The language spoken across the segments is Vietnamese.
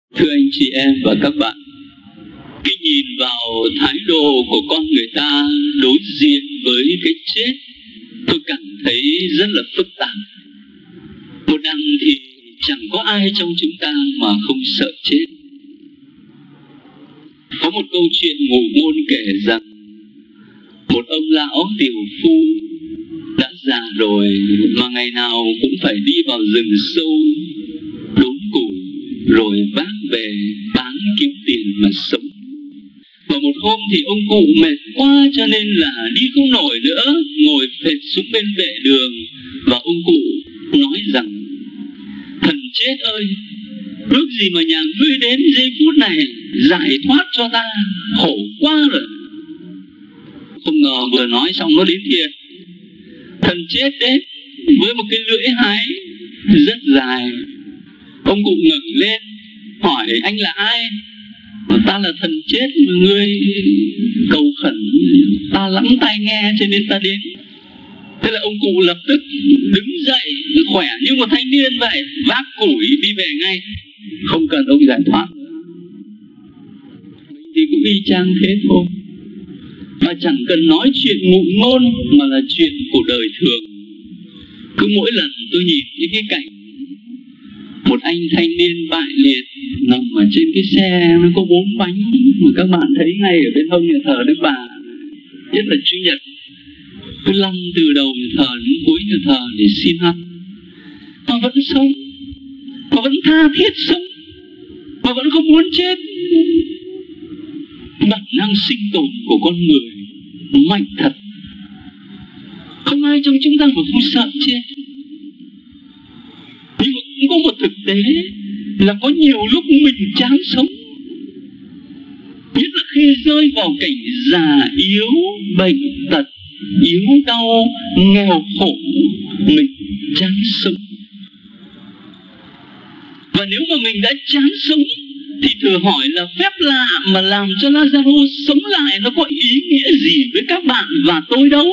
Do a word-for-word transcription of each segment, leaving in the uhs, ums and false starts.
Thưa anh chị em và các bạn, khi nhìn vào thái độ của con người ta đối diện với cái chết, tôi cảm thấy rất là phức tạp. Một đằng thì chẳng có ai trong chúng ta mà không sợ chết. Có một câu chuyện ngụ ngôn kể rằng một ông lão tiểu phu đã già rồi mà ngày nào cũng phải đi vào rừng sâu đốn củi rồi vác về bán kiếm tiền mà sống. Và một hôm thì ông cụ mệt quá cho nên là đi không nổi nữa, ngồi phệt xuống bên vệ đường. Và ông cụ nói rằng: thần chết ơi, ước gì mà nhà ngươi đến giây phút này giải thoát cho ta, khổ quá rồi. Không ngờ vừa nói xong nó đến thiệt. Thần chết đến với một cái lưỡi hái rất dài. Ông cụ ngẩng lên hỏi: anh là ai? Ta là thần chết mà ngươi cầu khẩn ta lắng tai nghe cho nên ta đến. Thế là ông cụ lập tức đứng dậy khỏe như một thanh niên vậy, vác củi đi về ngay, không cần ông giải thoát. Mình thì cũng y chang thế thôi, mà chẳng cần nói chuyện ngụ ngôn mà là chuyện của đời thường. Cứ mỗi lần tôi nhìn những cái cảnh một anh thanh niên bại liệt nằm ở trên cái xe nó có bốn bánh mà các bạn thấy ngay ở bên hông nhà thờ Đức Bà, nhất là Chủ nhật, cứ lăn từ đầu nhà thờ đến cuối nhà thờ để xin ăn, mà vẫn sống, mà vẫn tha thiết sống, mà vẫn không muốn chết. Bản năng sinh tồn của con người mạnh thật. Không ai trong chúng ta mà không sợ chết. Nhưng mà cũng có một thực tế là có nhiều lúc mình chán sống, nhất là khi rơi vào cảnh già yếu, bệnh tật, yếu đau, nghèo khổ, mình chán sống. Và nếu mà mình đã chán sống thì thử hỏi là phép lạ mà làm cho Lazarus sống lại nó có ý nghĩa gì với các bạn và tôi đâu.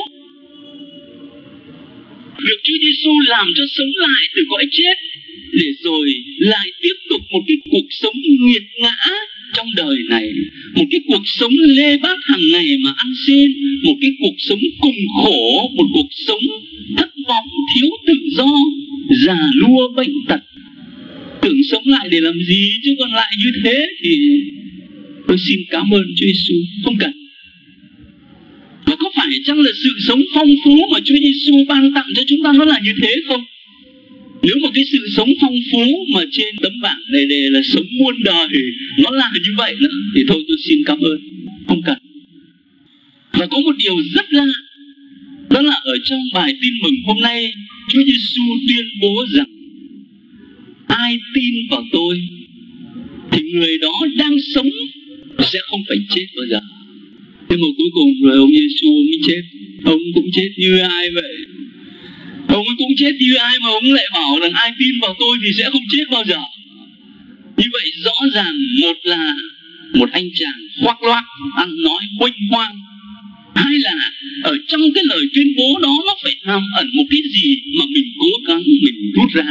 Việc Chúa Giêsu làm cho sống lại từ cõi chết để rồi lại tiếp tục một cái cuộc sống nghiệt ngã trong đời này, một cái cuộc sống lê bát hàng ngày mà ăn xin, một cái cuộc sống cùng khổ, một cuộc sống thất vọng, thiếu tự do, già lua bệnh tật. Tưởng sống lại để làm gì, chứ còn lại như thế thì tôi xin cảm ơn Chúa Giêsu, không cần. Và có phải chăng là sự sống phong phú mà Chúa Giêsu ban tặng cho chúng ta nó là như thế không? Nếu mà cái sự sống phong phú mà trên tấm bảng này đề là sống muôn đời nó là như vậy nữa, thì thôi tôi xin cảm ơn, không cần. Và có một điều rất lạ, đó là ở trong bài tin mừng hôm nay, Chúa Giêsu tuyên bố rằng ai tin vào tôi thì người đó đang sống sẽ không phải chết bao giờ. Nhưng mà cuối cùng rồi ông Giêsu mới chết. Ông cũng chết như ai vậy? Ông ấy cũng chết như ai mà ông lại bảo rằng ai tin vào tôi thì sẽ không chết bao giờ? Như vậy rõ ràng một là một anh chàng khoác loác, ăn nói huênh hoang. Hai là ở trong cái lời tuyên bố đó nó phải hàm ẩn một cái gì mà mình cố gắng mình rút ra.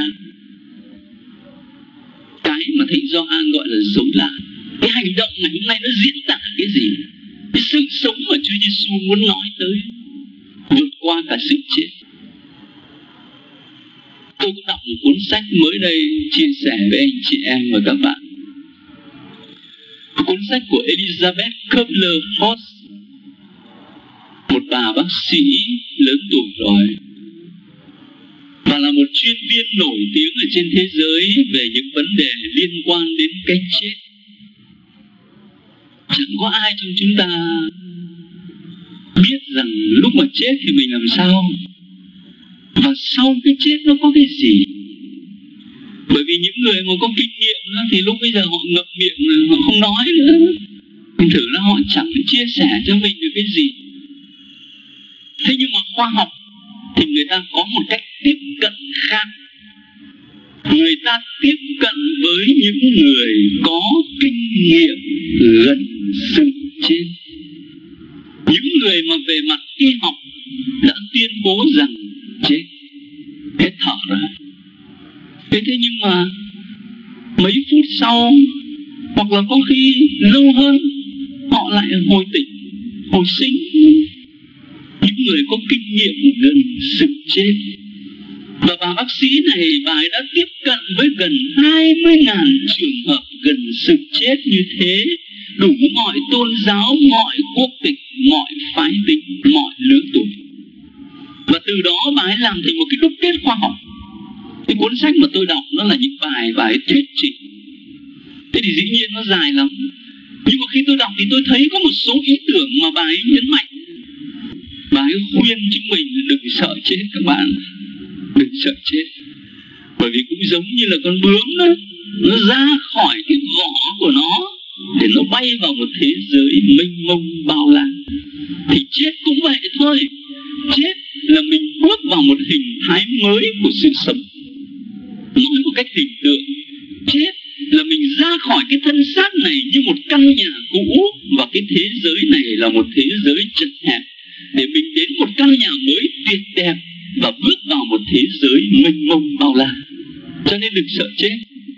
Cái mà Thầy Gioan gọi là sống lại. Cái hành động này hôm nay nó diễn tả cái gì? Cái sự sống mà Chúa Giêsu muốn nói tới, vượt qua cả sự chết. Tôi cũng đọc một cuốn sách mới đây chia sẻ với anh chị em và các bạn. Cuốn sách của Elizabeth Kubler-Ross, một bà bác sĩ lớn tuổi rồi và là một chuyên viên nổi tiếng ở trên thế giới về những vấn đề liên quan đến cái chết. Chẳng có ai trong chúng ta biết rằng lúc mà chết thì mình làm sao, và sau cái chết nó có cái gì. Bởi vì những người mà có kinh nghiệm đó, thì lúc bây giờ họ ngậm miệng, họ không nói nữa. Mình thử là họ chẳng chia sẻ cho mình được cái gì. Thế nhưng mà khoa học thì người ta có một cách tiếp cận khác. Người ta tiếp cận với những người có kinh nghiệm gần sự chết. Những người mà về mặt y học đã tuyên bố rằng chết, hết thở rồi. Thế thế nhưng mà mấy phút sau hoặc là có khi lâu hơn họ lại hồi tỉnh, hồi sinh. Những người có kinh nghiệm gần sự chết. Và bà bác sĩ này, bà ấy đã tiếp cận với gần hai mươi nghìn trường hợp gần sự chết như thế, đủ mọi tôn giáo, mọi quốc tịch, mọi phái tính, mọi lứa tuổi. Và từ đó bà ấy làm thành một cái đúc kết khoa học. Cái cuốn sách mà tôi đọc nó là những bài bà ấy thuyết trình. Thế thì dĩ nhiên nó dài lắm. Nhưng mà khi tôi đọc thì tôi thấy có một số ý tưởng mà bà ấy nhấn mạnh. Bà ấy khuyên chúng mình đừng sợ chết các bạn. Đừng sợ chết. Bởi vì cũng giống như là con bướm đó, nó ra khỏi cái vỏ của nó để nó bay vào một thế giới mênh mông bao la. Thì chết cũng vậy thôi. Chết là mình bước vào một hình thái mới của sự sống. Nói một cách hình tượng, chết là mình ra khỏi cái thân xác này như một căn nhà cũ, và cái thế giới này là một thế giới chật hẹp, để mình đến một căn nhà mới tuyệt đẹp và bước vào một thế giới mênh mông bao la. Cho nên đừng sợ chết.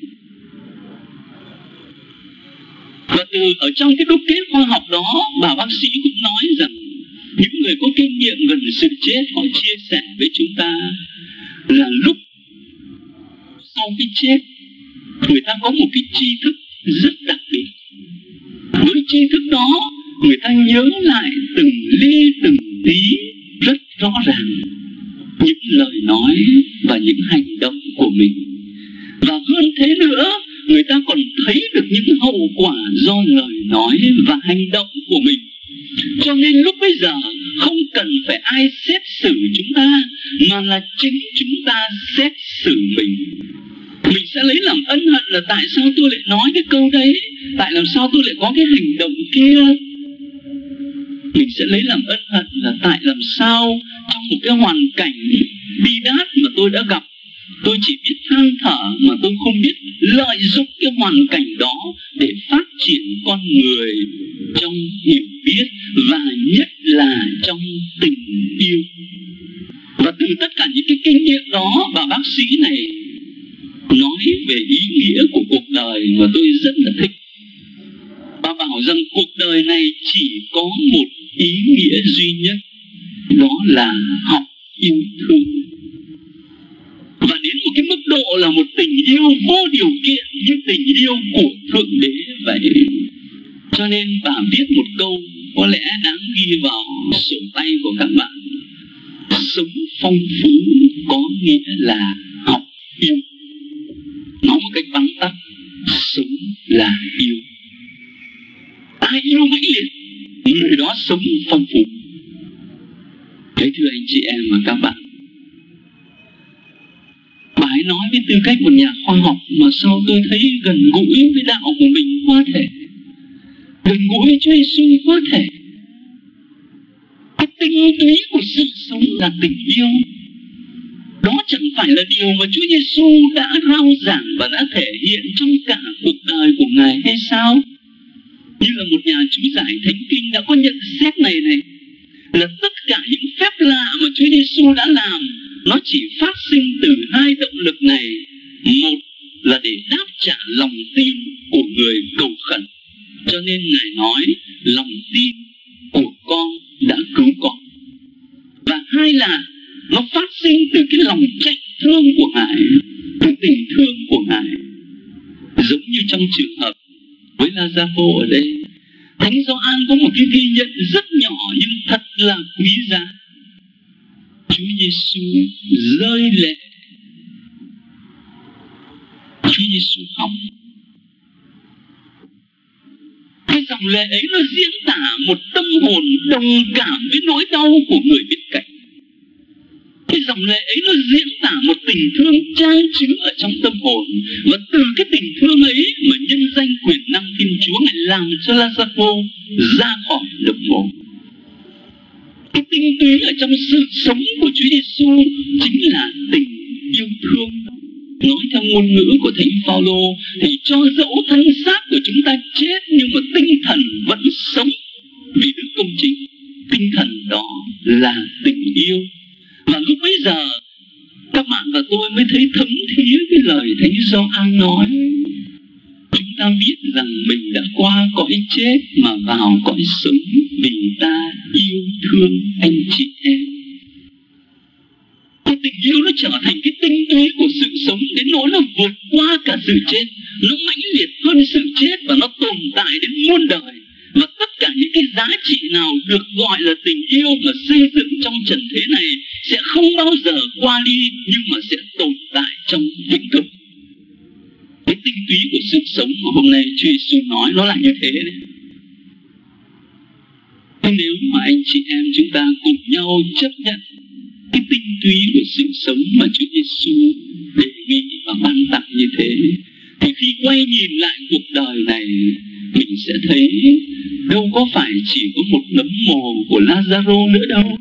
Và từ ở trong cái đúc kết khoa học đó, bà bác sĩ cũng nói rằng những người có kinh nghiệm gần sự chết, họ chia sẻ với chúng ta là lúc sau cái chết, người ta có một cái tri thức rất đặc biệt. Với tri thức đó, người ta nhớ lại từng ly từng tí rất rõ ràng những lời nói và những hành động của mình. Và hơn thế nữa, người ta còn thấy được những hậu quả do lời nói và hành động của mình. Cho nên lúc bây giờ không cần phải ai xét xử chúng ta, mà là chính chúng ta xét xử mình. Mình sẽ lấy làm ân hận là tại sao tôi lại nói cái câu đấy, tại làm sao tôi lại có cái hành động kia. Mình sẽ lấy làm ân hận là tại làm sao trong một cái hoàn cảnh bi đát mà tôi đã gặp, tôi chỉ biết than thở mà tôi không biết lợi dụng cái hoàn cảnh đó để phát triển con người trong hiểu biết và nhất là trong tình yêu. Và từ tất cả những cái kinh nghiệm đó, bà bác sĩ này nói về ý nghĩa của cuộc đời mà tôi rất là thích. Bà bảo rằng cuộc đời này chỉ có một ý nghĩa duy nhất, đó là học yêu thương. Và đến một cái mức độ là một tình yêu vô điều kiện như tình yêu của Thượng Đế vậy. Cho nên bà viết một câu có lẽ đáng ghi vào sổ tay của các bạn: sống phong phú có nghĩa là học yêu. Nói một cách vắn tắt, sống là yêu. Ai yêu mãnh liệt, người đó sống phong phú. Thế thưa anh chị em và các bạn, bà ấy nói với tư cách một nhà khoa học mà sao tôi thấy gần gũi với đạo của mình quá thể, gần gũi với Chúa Giêsu quá thể. Cái tinh túy của sự sống là tình yêu. Đó chẳng phải là điều mà Chúa Giêsu đã rao giảng và đã thể hiện trong cả cuộc đời của Ngài hay sao? Như là một nhà chú giải Thánh Kinh đã có nhận xét này này, là tất cả những phép lạ mà Chúa Giêsu đã làm, nó chỉ phát sinh từ hai động lực này. Một là để đáp trả lòng tin của người cầu khẩn, cho nên Ngài nói lòng tin của con đã cứu con. Và hai là nó phát sinh từ cái lòng trách thương của Ngài, từ tình thương của Ngài. Giống như trong trường hợp với Lazaro ở đây, Thánh Gioan có một cái ghi nhận rất nhỏ nhưng thật là quý giá. Chúa Giêsu rơi lệ, Chúa Giêsu khóc. Cái dòng lệ ấy nó diễn tả một tâm hồn đồng cảm với nỗi đau của người bên cạnh. Cái dòng lệ ấy nó diễn tả một tình thương trang chứa ở trong tâm hồn. Và từ cái tình thương ấy mà nhân danh quyền năng Thiên Chúa Ngài làm cho Lazaro ra khỏi đập mộ. Cái tinh túy ở trong sự sống của Chúa Giêsu chính là tình yêu thương. Nói theo ngôn ngữ của Thánh Phaolô thì cho dẫu thân xác của chúng ta chết nhưng mà tinh thần vẫn sống vì đức công chính. Tinh thần đó là tình yêu. Và lúc bấy giờ các bạn và tôi mới thấy thấm thía cái lời Thánh Gioan nói: chúng ta biết rằng mình đã qua cõi chết mà vào cõi sống vì ta yêu thương anh chị em. Cái tình yêu nó trở thành cái tinh túy của sự sống đến nỗi nó vượt qua cả sự chết. Nó mãnh liệt hơn sự chết và nó tồn tại đến muôn đời. Và tất cả những cái giá trị nào được gọi là tình yêu mà xây dựng trong trần thế này sẽ không bao giờ qua đi, nhưng mà sẽ tồn tại trong vĩnh cửu. Cái tinh túy của sự sống mà hôm nay Chúa Giêsu nói nó là như thế đấy. Thế nếu mà anh chị em chúng ta cùng nhau chấp nhận cái tinh túy của sự sống mà Chúa Giêsu đề nghị và ban tặng như thế, thì khi quay nhìn lại cuộc đời này, mình sẽ thấy đâu có phải chỉ có một nấm mồ của Lazaro nữa đâu.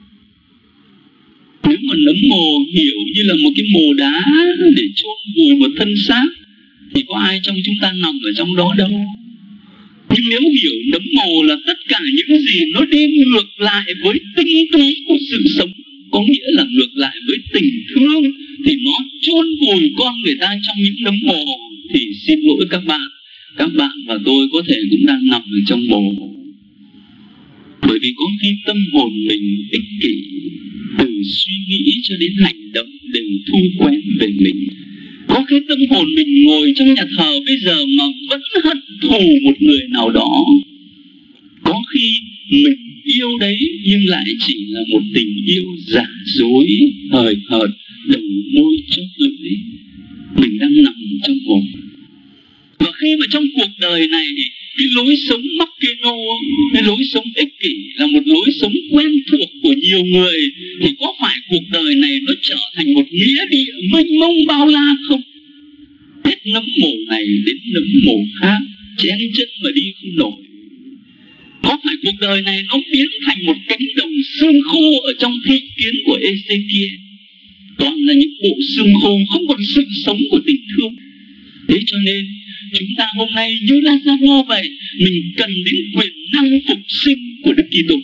Nếu mà nấm mồ hiểu như là một cái mồ đá để chôn vùi một thân xác thì có ai trong chúng ta nằm ở trong đó đâu. Nhưng nếu hiểu nấm mồ là tất cả những gì nó đi ngược lại với tinh túy của sự sống, có nghĩa là ngược lại với tình thương, thì nó chôn vùi con người ta trong những nấm mồ, thì xin lỗi các bạn, các bạn và tôi có thể cũng đang nằm ở trong mồ. Bởi vì có khi tâm hồn mình ích kỷ, từ suy nghĩ cho đến hành động đều thu quen về mình. Có khi tâm hồn mình ngồi trong nhà thờ bây giờ mà vẫn hận thù một người nào đó. Có khi mình yêu đấy nhưng lại chỉ là một tình yêu giả dối, hời hợt, đầu môi chóp lưỡi. Mình đang nằm trong mồ. Và khi mà trong cuộc đời này cái lối sống mắc kê nô, cái lối sống ích kỷ là một lối sống quen thuộc của nhiều người, thì có phải cuộc đời này nó trở thành một nghĩa địa mênh mông bao la không? Hết nấm mồ này đến nấm mồ khác, chen chân mà đi không nổi. Có phải cuộc đời này nó biến thành một cánh đồng xương khô ở trong thi kiến của Ê-xê-kia? Toàn là những bộ xương khô, không còn sự sống của tình thương. Thế cho nên chúng ta hôm nay như Lazaro vậy, mình cần đến quyền năng phục sinh của Đức Kitô.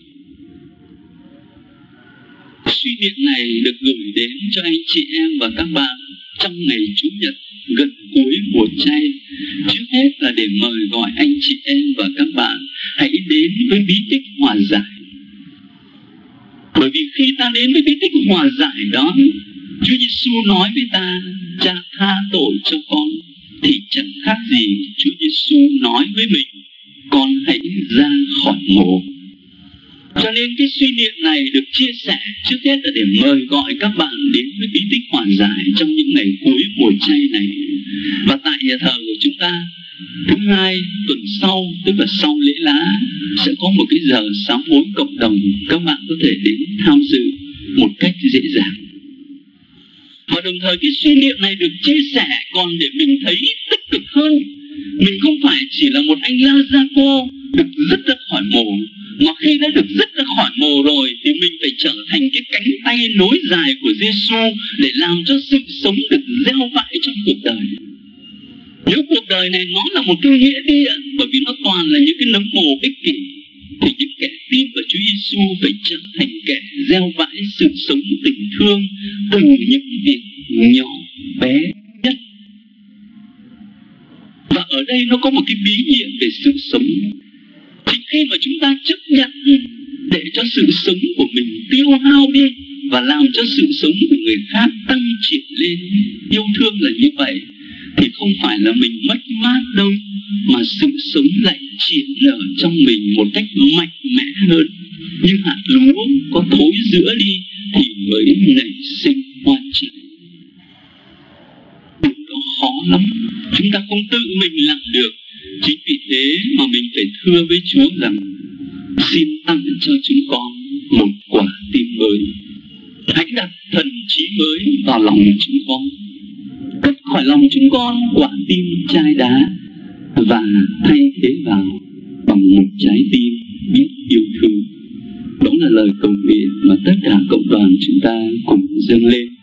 Suy niệm này được gửi đến cho anh chị em và các bạn trong ngày Chủ nhật gần cuối mùa chay. Trước hết là để mời gọi anh chị em và các bạn hãy đến với bí tích hòa giải. Bởi vì khi ta đến với bí tích hòa giải đó, Chúa Giêsu nói với ta: Cha tha tội cho con, thì chẳng khác gì Chúa Giêsu nói với mình: con hãy ra khỏi mồ. Cho nên cái suy niệm này được chia sẻ trước hết là để mời gọi các bạn đến với bí tích hòa giải trong những ngày cuối mùa chay này. Và tại nhà thờ của chúng ta, thứ hai tuần sau, tức là sau lễ lá, sẽ có một cái giờ sám hối cộng đồng. Các bạn có thể đến tham dự một cách dễ dàng. Và đồng thời cái suy niệm này được chia sẻ còn để mình thấy tích cực hơn. Mình không phải chỉ là một anh Lazaro được dứt ra khỏi mồ, mà khi đã được dứt ra khỏi mồ rồi thì mình phải trở thành cái cánh tay nối dài của Giêsu để làm cho sự sống được gieo vãi trong cuộc đời. Nếu cuộc đời này nó là một cái nghĩa địa, bởi vì nó toàn là những cái nấm mồ ích kỷ, thì những kẻ tin vào Chúa Giêsu phải trở thành kẻ gieo vãi sự sống tình thương từ những việc nhỏ bé nhất. Và ở đây nó có một cái bí nghiệm về sự sống. Chính khi mà chúng ta chấp nhận để cho sự sống của mình tiêu hao đi và làm cho sự sống của người khác tăng triển lên, yêu thương là như vậy, thì không phải là mình mất mát đâu, mà sự sống lại triển nở trong mình một cách mạnh mẽ hơn. Như hạt lúa có thối rữa đi thì mới nảy sinh hoa trái. Điều đó khó lắm, chúng ta không tự mình làm được. Chính vì thế mà mình phải thưa với Chúa rằng: xin tăng cho chúng con một quả tim mới. Hãy đặt thần trí mới vào lòng chúng con, cất khỏi lòng chúng con quả tim chai đá, và thay thế vào bằng một trái tim biết yêu thương. Đó là lời cầu nguyện mà tất cả cộng đoàn chúng ta cùng dâng lên.